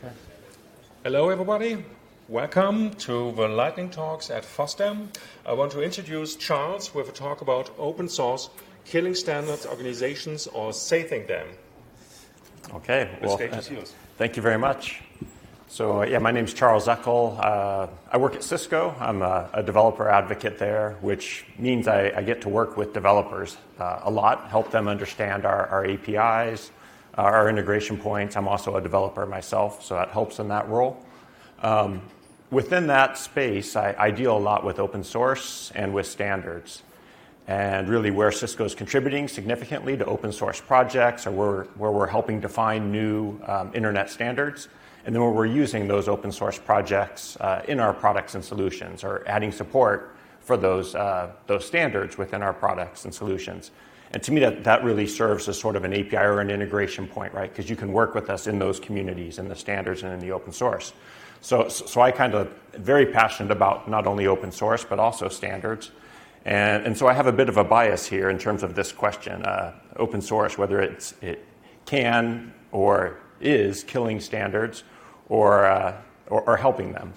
Okay. Hello, everybody. Welcome to the lightning talks at FOSDEM. I want to introduce Charles with a talk about open source killing standards organizations, or sating them. Okay. Well, the stage is yours. Thank you very much. So, my name's Charles Eckel. I work at Cisco. I'm a developer advocate there, which means I get to work with developers a lot, help them understand our APIs, our integration points. I'm also a developer myself, so that helps in that role. Within that space, I deal a lot with open source and with standards. And really where Cisco is contributing significantly to open source projects, or where we're helping define new internet standards, and then where we're using those open source projects in our products and solutions, or adding support for those standards within our products and solutions. And to me, that really serves as sort of an API or an integration point, right? Because you can work with us in those communities, in the standards and in the open source. So I kind of very passionate about not only open source, but also standards. And so I have a bit of a bias here in terms of this question, open source, whether it can or is killing standards or helping them.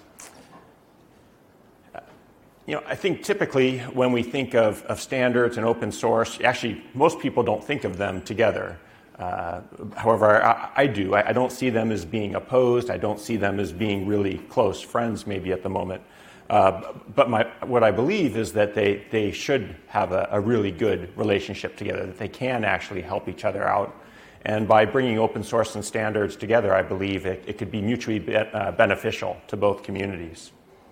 I think typically when we think of standards and open source, actually most people don't think of them together. However, I do. I don't see them as being opposed. I don't see them as being really close friends maybe at the moment. But what I believe is that they should have a really good relationship together, that they can actually help each other out. And by bringing open source and standards together, I believe it could be mutually beneficial to both communities.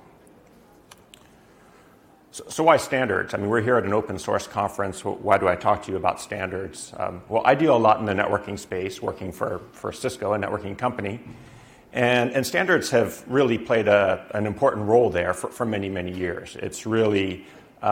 So why standards? I mean, we're here at an open source conference. Why do I talk to you about standards? Well, I deal a lot in the networking space, working for Cisco, a networking company. And standards have really played an important role there for many, many years. It's really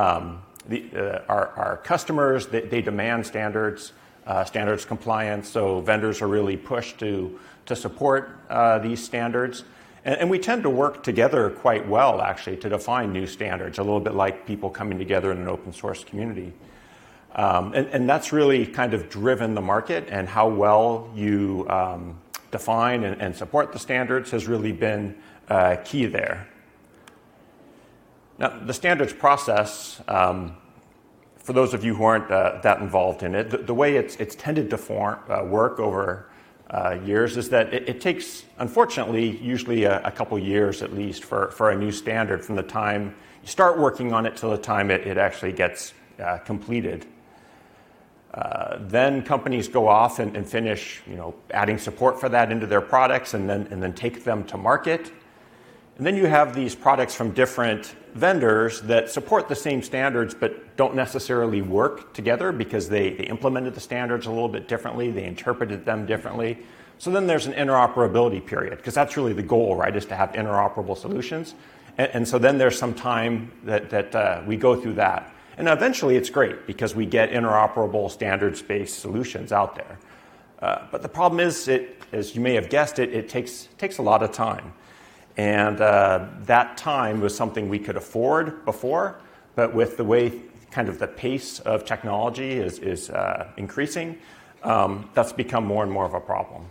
our customers, they demand standards compliance, so vendors are really pushed to support these standards. And we tend to work together quite well, actually, to define new standards, a little bit like people coming together in an open source community. And that's really kind of driven the market, and how well you define and support the standards has really been key there. Now, the standards process, for those of you who aren't that involved in it, the way it's tended to work over years is that it takes, unfortunately, usually a couple years at least for a new standard from the time you start working on it till the time it actually gets completed. Then companies go off and finish, adding support for that into their products, and then take them to market. And then you have these products from different vendors that support the same standards but don't necessarily work together because they implemented the standards a little bit differently, they interpreted them differently. So then there's an interoperability period, because that's really the goal, right, is to have interoperable solutions. And so then there's some time that we go through that. And eventually it's great because we get interoperable standards-based solutions out there. But the problem is, as you may have guessed, it takes a lot of time. And that time was something we could afford before, but with the way kind of the pace of technology is increasing, that's become more and more of a problem.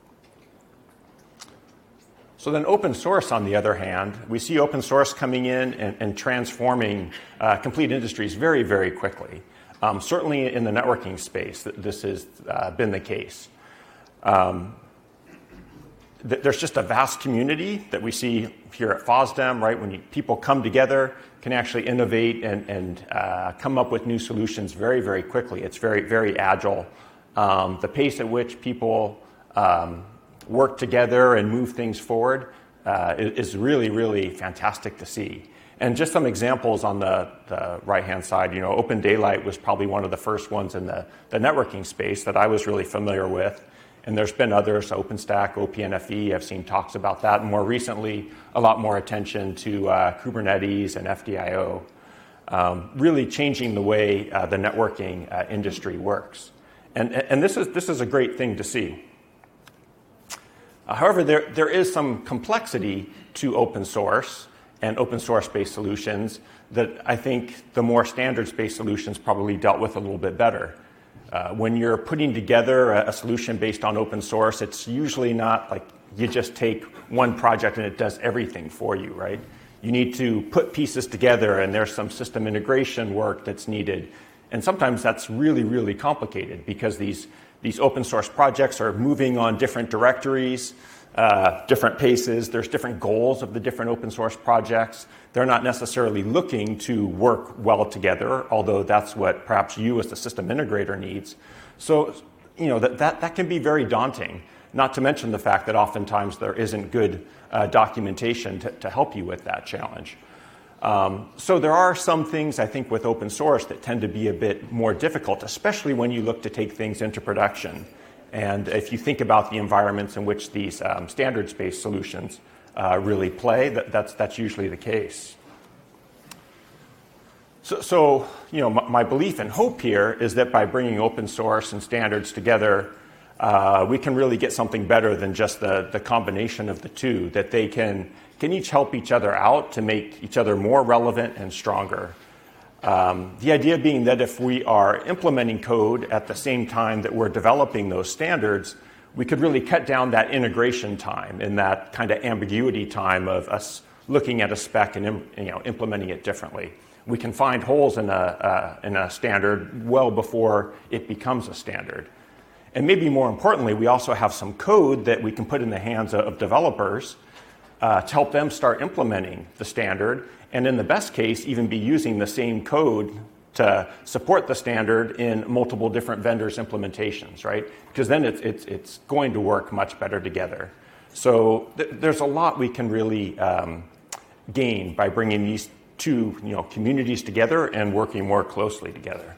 So then open source, on the other hand, we see open source coming in and transforming complete industries very, very quickly. Certainly in the networking space, this has been the case. There's just a vast community that we see here at FOSDEM, right? When people come together, can actually innovate and come up with new solutions very, very quickly. It's very, very agile. The pace at which people work together and move things forward is really, really fantastic to see. And just some examples on the right-hand side, Open Daylight was probably one of the first ones in the networking space that I was really familiar with. And there's been others, OpenStack, OPNFV, I've seen talks about that. And more recently, a lot more attention to Kubernetes and FDIO, really changing the way the networking industry works. And this is a great thing to see. However, there is some complexity to open source and open source-based solutions that I think the more standards-based solutions probably dealt with a little bit better. When you're putting together a solution based on open source, it's usually not like you just take one project and it does everything for you, right? You need to put pieces together, and there's some system integration work that's needed. And sometimes that's really, really complicated because these open source projects are moving on different directories, different paces. There's different goals of the different open source projects. They're not necessarily looking to work well together, although that's what perhaps you as the system integrator needs. So, that can be very daunting, not to mention the fact that oftentimes there isn't good documentation to help you with that challenge. So there are some things, I think, with open source that tend to be a bit more difficult, especially when you look to take things into production. And if you think about the environments in which these standards-based solutions really play, that's usually the case. So my belief and hope here is that by bringing open source and standards together, we can really get something better than just the combination of the two, that they can each help each other out to make each other more relevant and stronger. The idea being that if we are implementing code at the same time that we're developing those standards, we could really cut down that integration time and that kind of ambiguity time of us looking at a spec and implementing it differently. We can find holes in a standard well before it becomes a standard. And maybe more importantly, we also have some code that we can put in the hands of developers to help them start implementing the standard, and in the best case, even be using the same code to support the standard in multiple different vendors' implementations, right? Because then it's going to work much better together. So there's a lot we can really gain by bringing these two communities together and working more closely together.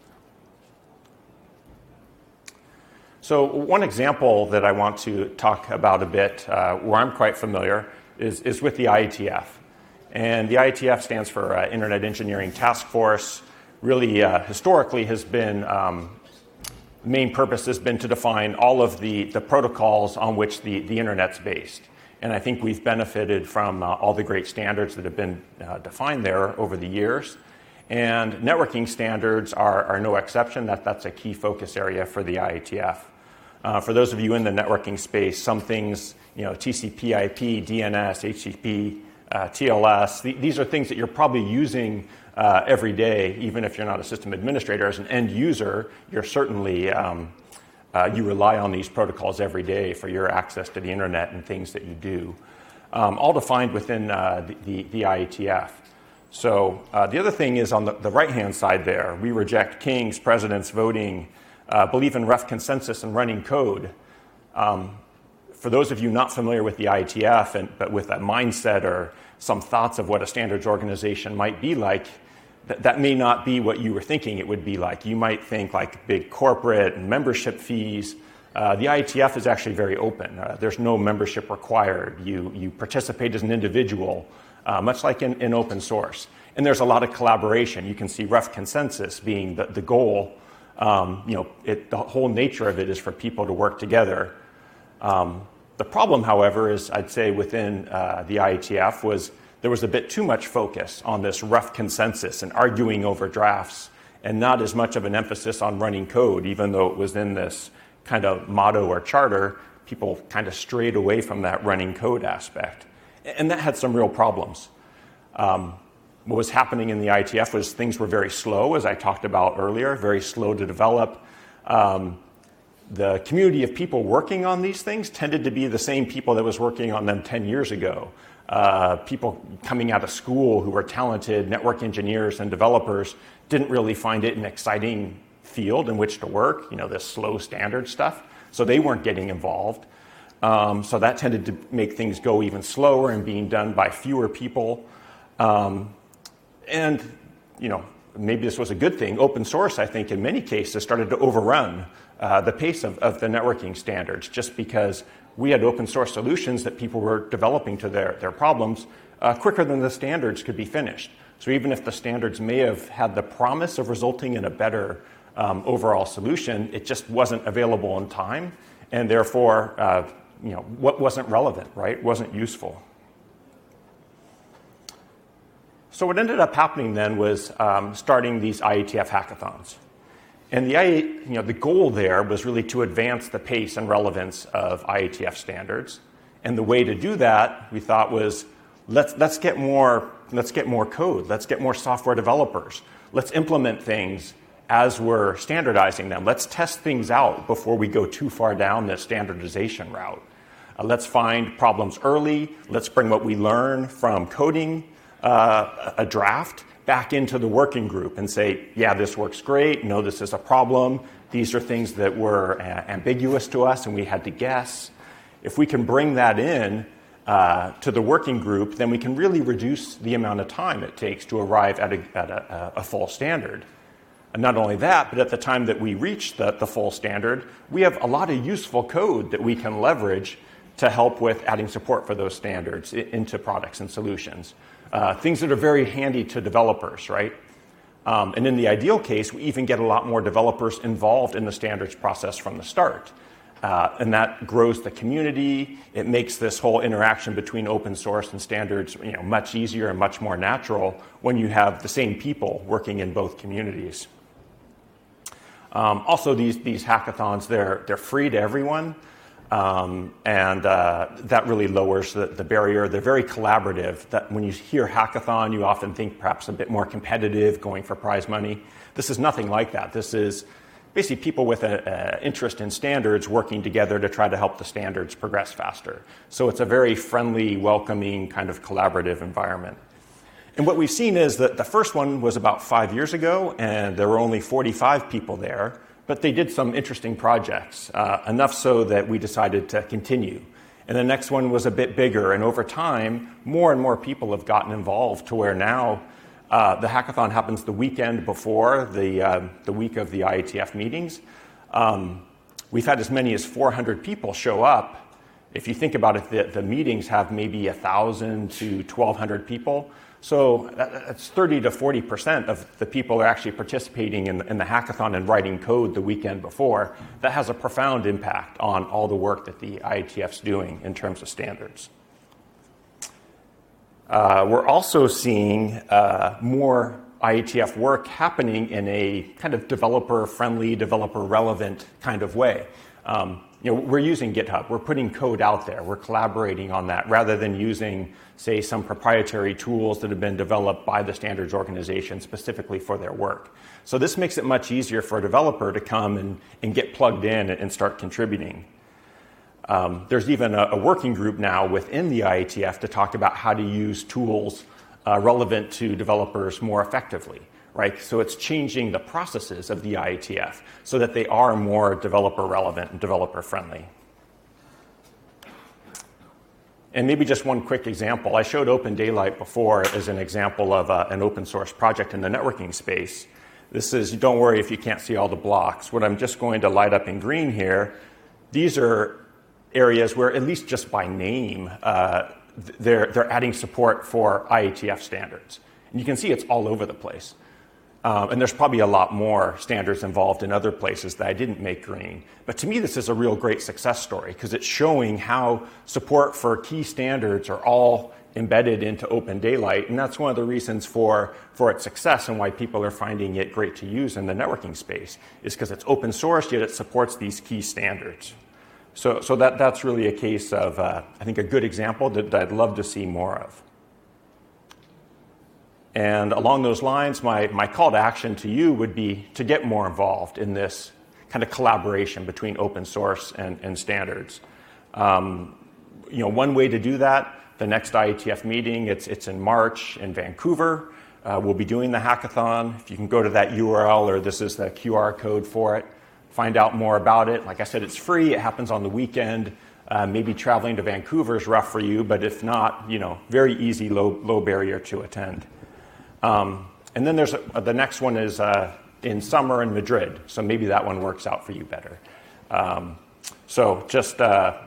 So one example that I want to talk about a bit, where I'm quite familiar, is with the IETF. And the IETF stands for Internet Engineering Task Force. Really, historically, has been the main purpose has been to define all of the protocols on which the Internet's based. And I think we've benefited from all the great standards that have been defined there over the years. And networking standards are no exception. That's a key focus area for the IETF. For those of you in the networking space, some things, TCP/IP, DNS, HTTP, TLS, these are things that you're probably using every day, even if you're not a system administrator. As an end user, you're certainly, you rely on these protocols every day for your access to the internet and things that you do, all defined within the IETF. So the other thing is on the right-hand side there, we reject kings, presidents, voting, believe in rough consensus and running code. For those of you not familiar with the IETF, but with a mindset or some thoughts of what a standards organization might be like, that may not be what you were thinking it would be like. You might think like big corporate and membership fees. The IETF is actually very open. There's no membership required. You participate as an individual, much like in open source. And there's a lot of collaboration. You can see rough consensus being the goal. The whole nature of it is for people to work together. The problem, however, is I'd say within the IETF there was a bit too much focus on this rough consensus and arguing over drafts, and not as much of an emphasis on running code, even though it was in this kind of motto or charter. People kind of strayed away from that running code aspect, and that had some real problems. What was happening in the IETF was things were very slow, as I talked about earlier, very slow to develop. The community of people working on these things tended to be the same people that was working on them 10 years ago. People coming out of school who were talented network engineers and developers didn't really find it an exciting field in which to work, this slow standard stuff. So they weren't getting involved. So that tended to make things go even slower and being done by fewer people. And maybe this was a good thing. Open source, I think, in many cases started to overrun the pace of the networking standards, just because we had open source solutions that people were developing to their problems quicker than the standards could be finished. So even if the standards may have had the promise of resulting in a better overall solution, it just wasn't available in time, and therefore, what wasn't relevant, right? Wasn't useful. So what ended up happening then was starting these IETF hackathons. And the goal there was really to advance the pace and relevance of IETF standards. And the way to do that, we thought, was let's get more code. Let's get more software developers. Let's implement things as we're standardizing them. Let's test things out before we go too far down the standardization route. Let's find problems early. Let's bring what we learn from coding a draft back into the working group and say, yeah, this works great. No, this is a problem. These are things that were ambiguous to us and we had to guess. If we can bring that in to the working group, then we can really reduce the amount of time it takes to arrive at a full standard. And not only that, but at the time that we reach the full standard, we have a lot of useful code that we can leverage to help with adding support for those standards into products and solutions. Things that are very handy to developers, right? And in the ideal case, we even get a lot more developers involved in the standards process from the start. And that grows the community. It makes this whole interaction between open source and standards, much easier and much more natural when you have the same people working in both communities. Also, these hackathons, they're free to everyone. And that really lowers the barrier. They're very collaborative. That when you hear hackathon, you often think perhaps a bit more competitive, going for prize money. This is nothing like that. This is basically people with an interest in standards working together to try to help the standards progress faster. So it's a very friendly, welcoming, kind of collaborative environment. And what we've seen is that the first one was about 5 years ago, and there were only 45 people there. But they did some interesting projects, enough so that we decided to continue. And the next one was a bit bigger, and over time, more and more people have gotten involved to where now the hackathon happens the weekend before the week of the IETF meetings. We've had as many as 400 people show up. If you think about it, the meetings have maybe 1,000 to 1,200 people. So that's 30 to 40% of the people are actually participating in the hackathon and writing code the weekend before. That has a profound impact on all the work that the IETF's doing in terms of standards. We're also seeing more IETF work happening in a kind of developer-friendly, developer-relevant kind of way. We're using GitHub. We're putting code out there. We're collaborating on that rather than using, say, some proprietary tools that have been developed by the standards organization specifically for their work. So this makes it much easier for a developer to come and get plugged in and start contributing. There's even a working group now within the IETF to talk about how to use tools relevant to developers more effectively. Right? So it's changing the processes of the IETF so that they are more developer relevant and developer friendly. And maybe just one quick example. I showed Open Daylight before as an example of an open source project in the networking space. This is, don't worry if you can't see all the blocks. What I'm just going to light up in green here, these are areas where, at least just by name, they're adding support for IETF standards. And you can see it's all over the place. And there's probably a lot more standards involved in other places that I didn't make green. But to me, this is a real great success story because it's showing how support for key standards are all embedded into Open Daylight. And that's one of the reasons for its success and why people are finding it great to use in the networking space is because it's open source, yet it supports these key standards. So that's really a case of, I think, a good example that I'd love to see more of. And along those lines, my call to action to you would be to get more involved in this kind of collaboration between open source and standards. One way to do that, the next IETF meeting, it's in March in Vancouver. We'll be doing the hackathon. If you can go to that URL, or this is the QR code for it, find out more about it. Like I said, it's free. It happens on the weekend. Maybe traveling to Vancouver is rough for you, but if not, very easy, low barrier to attend. And then there's the next one is in summer in Madrid, so maybe that one works out for you better. So just the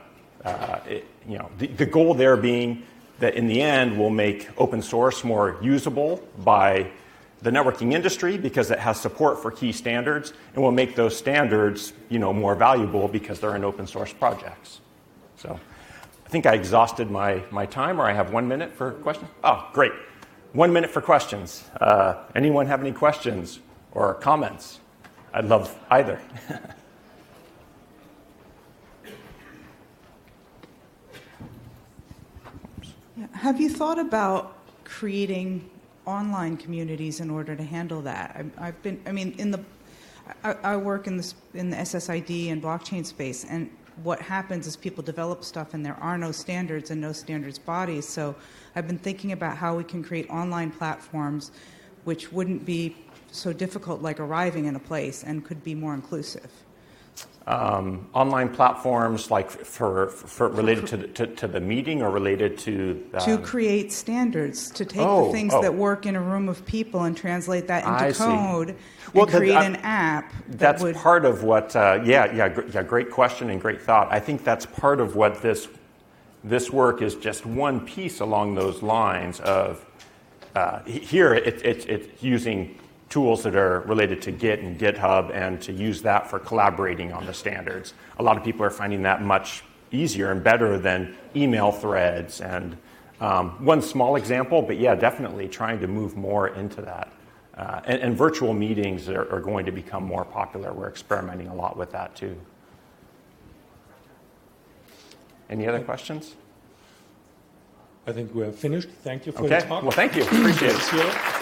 goal there being that in the end we'll make open source more usable by the networking industry because it has support for key standards, and we'll make those standards more valuable because they're in open source projects. So I think I exhausted my time, or I have 1 minute for questions. Oh, great. 1 minute for questions. Anyone have any questions or comments? I'd love either. Have you thought about creating online communities in order to handle that? I work in the SSID and blockchain space, and what happens is people develop stuff and there are no standards and no standards bodies. So I've been thinking about how we can create online platforms which wouldn't be so difficult like arriving in a place and could be more inclusive. Online platforms like for related to the meeting or related to create standards, to take the things that work in a room of people and translate that into code and create an app. That's part of what. Great question and great thought. I think that's part of what this work is. Just one piece along those lines of here. It's using tools that are related to Git and GitHub and to use that for collaborating on the standards. A lot of people are finding that much easier and better than email threads. And one small example, but yeah, definitely trying to move more into that. And virtual meetings are going to become more popular. We're experimenting a lot with that too. Any other questions? I think we're finished. Thank you for your talk. Well, thank you. Appreciate it.